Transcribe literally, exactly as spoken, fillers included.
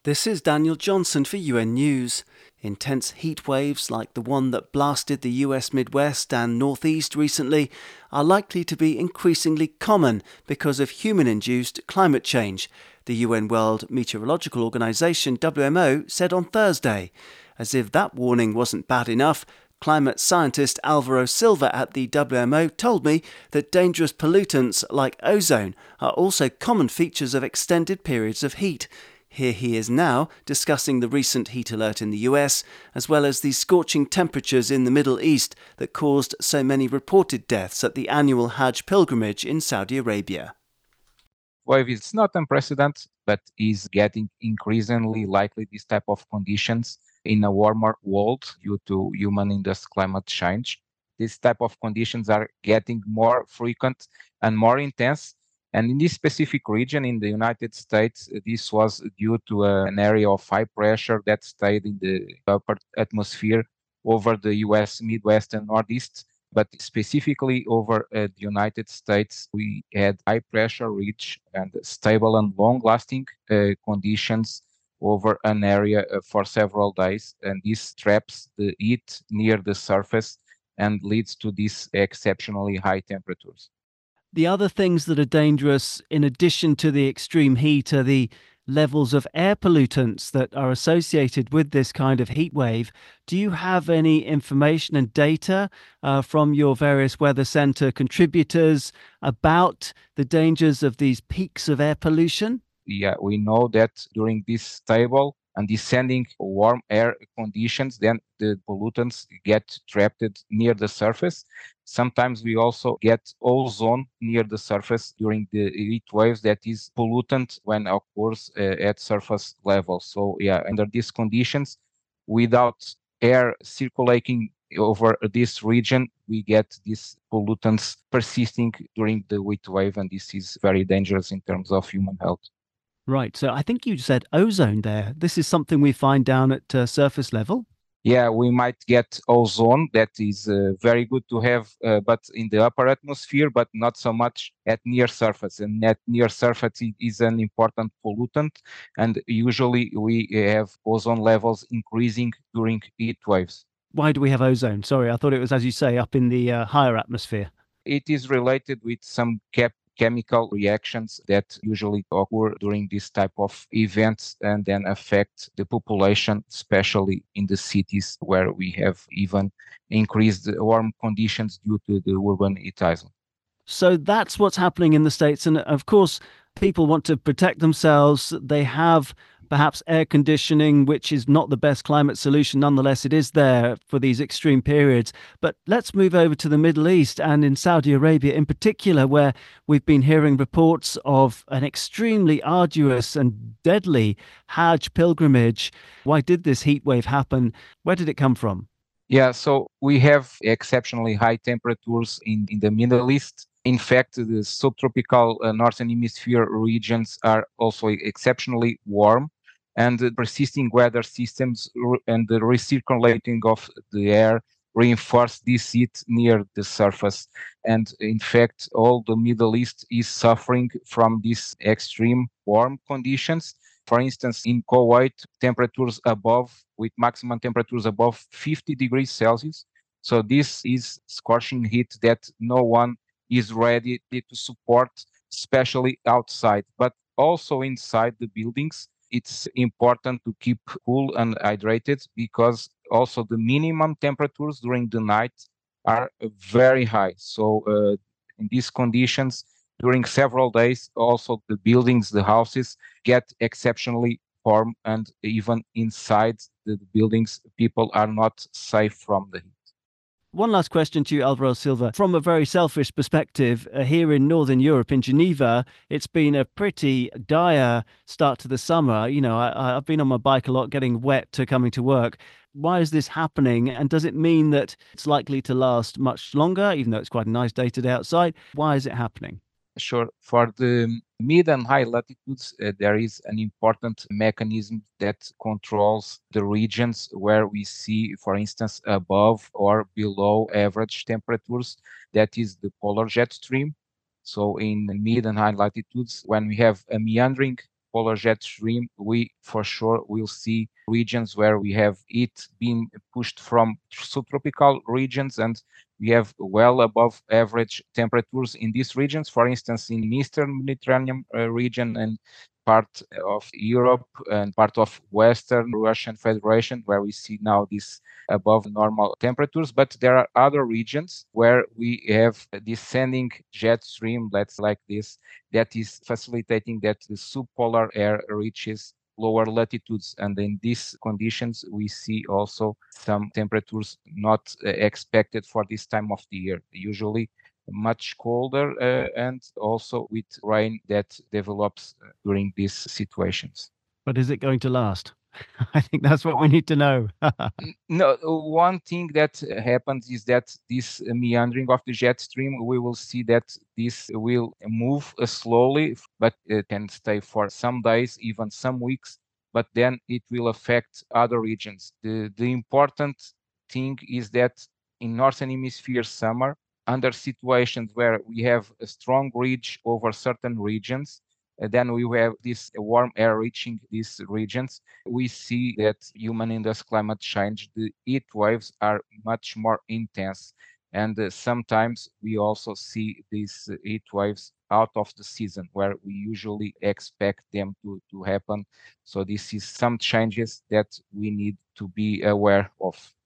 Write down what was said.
This is Daniel Johnson for U N News. Intense heat waves like the one that blasted the U S Midwest and Northeast recently are likely to be increasingly common because of human-induced climate change, the U N World Meteorological Organization W M O said on Thursday. As if that warning wasn't bad enough, climate scientist Alvaro Silva at the W M O told me that dangerous pollutants like ozone are also common features of extended periods of heat. Here he is now discussing the recent heat alert in the U S, as well as the scorching temperatures in the Middle East that caused so many reported deaths at the annual Hajj pilgrimage in Saudi Arabia. Wave is not unprecedented, but is getting increasingly likely this type of conditions in a warmer world due to human-induced climate change. This type of conditions are getting more frequent and more intense. And in this specific region in the United States, this was due to uh, an area of high pressure that stayed in the upper atmosphere over the U S Midwest and Northeast. But specifically over uh, the United States, we had high pressure rich and stable and long-lasting uh, conditions over an area uh, for several days. And this traps the heat near the surface and leads to these exceptionally high temperatures. The other things that are dangerous, in addition to the extreme heat, are the levels of air pollutants that are associated with this kind of heat wave. Do you have any information and data uh, from your various weather centre contributors about the dangers of these peaks of air pollution? Yeah, we know that during this stable and descending warm air conditions, then the pollutants get trapped near the surface. Sometimes we also get ozone near the surface during the heat waves that is pollutant when occurs uh, at surface level. So yeah, under these conditions, without air circulating over this region, we get these pollutants persisting during the heat wave, and this is very dangerous in terms of human health. Right. So I think you said ozone there. This is something we find down at uh, surface level. Yeah, we might get ozone that is uh, very good to have, uh, but in the upper atmosphere, but not so much at near surface. And at near surface is an important pollutant, and usually we have ozone levels increasing during heat waves. Why do we have ozone? Sorry, I thought it was, as you say, up in the uh, higher atmosphere. It is related with some cap chemical reactions that usually occur during this type of events and then affect the population, especially in the cities where we have even increased warm conditions due to the urban heatism. So that's what's happening in the States. And of course, people want to protect themselves. They have perhaps air conditioning, which is not the best climate solution. Nonetheless, it is there for these extreme periods. But let's move over to the Middle East and in Saudi Arabia in particular, where we've been hearing reports of an extremely arduous and deadly Hajj pilgrimage. Why did this heat wave happen? Where did it come from? Yeah, so we have exceptionally high temperatures in, in the Middle East. In fact, the subtropical uh, Northern Hemisphere regions are also exceptionally warm, and the persisting weather systems and the recirculating of the air reinforce this heat near the surface. And in fact, all the Middle East is suffering from these extreme warm conditions. For instance, in Kuwait, temperatures above, with maximum temperatures above fifty degrees Celsius. So this is scorching heat that no one is ready to support, especially outside, but also inside the buildings. It's important to keep cool and hydrated because also the minimum temperatures during the night are very high. So uh, in these conditions, during several days, also the buildings, the houses get exceptionally warm, and even inside the buildings, people are not safe from the heat. One last question to you, Alvaro Silva. From a very selfish perspective, uh, here in Northern Europe, in Geneva, it's been a pretty dire start to the summer. You know, I, I've been on my bike a lot, getting wet to coming to work. Why is this happening? And does it mean that it's likely to last much longer, even though it's quite a nice day today outside? Why is it happening? Sure. For the mid and high latitudes, uh, there is an important mechanism that controls the regions where we see, for instance, above or below average temperatures. That is the polar jet stream. So in mid and high latitudes, when we have a meandering polar jet stream, we for sure will see regions where we have it being pushed from subtropical regions, and we have well above average temperatures in these regions. For instance, in Eastern Mediterranean uh, region and part of Europe and part of Western Russian Federation, where we see now these above normal temperatures. But there are other regions where we have a descending jet stream, let's like this, that is facilitating that the subpolar air reaches lower latitudes. And in these conditions, we see also some temperatures not uh, expected for this time of the year. Usually much colder uh, and also with rain that develops uh, during these situations. But is it going to last? I think that's what we need to know. No, one thing that happens is that this meandering of the jet stream, we will see that this will move uh, slowly, but it can stay for some days, even some weeks, but then it will affect other regions. The, the important thing is that in Northern Hemisphere summer, under situations where we have a strong ridge over certain regions, uh, then we have this warm air reaching these regions. We see that human-induced climate change, the heat waves are much more intense. And uh, sometimes we also see these uh, heat waves out of the season where we usually expect them to, to happen. So this is some changes that we need to be aware of.